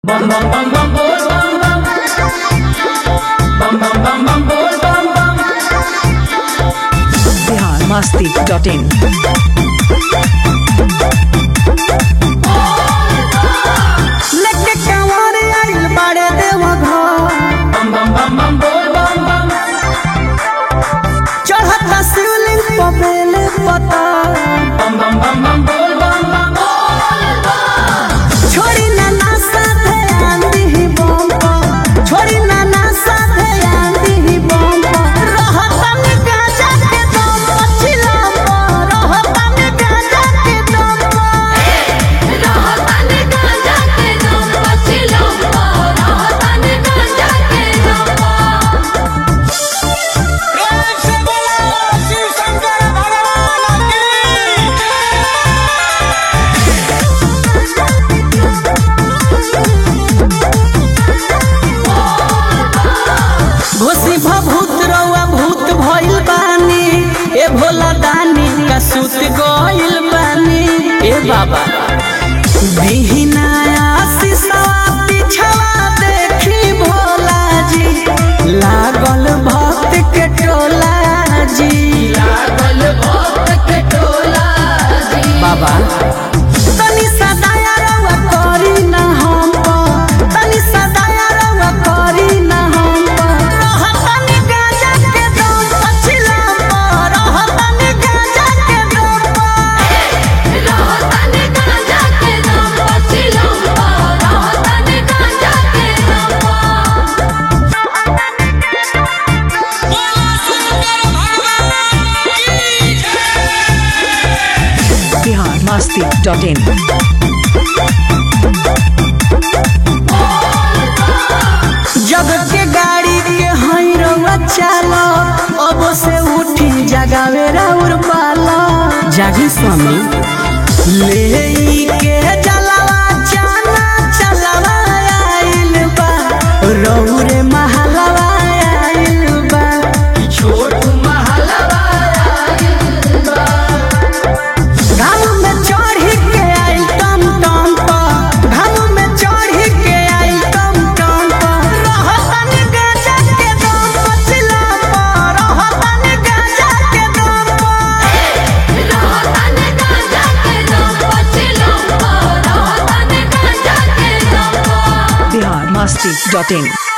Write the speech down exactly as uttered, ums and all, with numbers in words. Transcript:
Bum bum bum bum boom bum bum. Bum bum bum bum boom bum bum. Bihar मस्ती dot in. लेके कंवर आइल बाड़े देवा घर। Bum bum bum bum boom bum bum. चढ़ता शिवलिंग पे बेल पता। Bum bum bum bum boom bum bum. छोड़ी नाना साथे आंधी ही बम पर। छोड़ी नाना साथे आंधी ही बम पर। रहता में गाजा के दम पर चिल्ला पर। रहता में गाजा के दम पर। रहता ने गांजा के दम पर चिल्ला पर। रहता ने गांजा के दम पर। प्रेम से बोलो शिव शंकर भगवान की। घोसी भभूत रउआ भूत भइल बानी। ए भोला दानी का सुत गइल बानी। ए बाबा बिहनाया शीशा पिछवा देखी भोला जी। लागल भक्त के टोला जी। लागल भक्त के टोला जी। बाबा तनी सा दया रउआ करी ना हम पर। तनी सा दया रउआ करी ना हम पर। रहतनी गांजा के दम पर चिल्ला पर। रहतनी गांजा के दम पर। रहता ने गांजा के दम पर चिल्ला पर। रहता ने गांजा के दम पर। बोलो शंकर भगवान की। बिहार मस्ती डॉट इन। जग के गाड़ी के हई रउआ चालो। अब से उठी जगावे राउर पाला। जागी स्वामी ले के जलवा जाना चलवा आइल बा। रउरे महलवा आइल बा। छोटू महलवा घाम में चढ़ी के आइल टम टम पर। घाम में चढ़ी के आइल टम टम पर। रहतनी गांजा के दम पर चिल्ला पर। रहतनी गांजा के दम पर। रहता ने गांजा के दम पर चिल्ला पर। रहता ने गांजा के दम पर। बिहार मस्ती डॉट इन।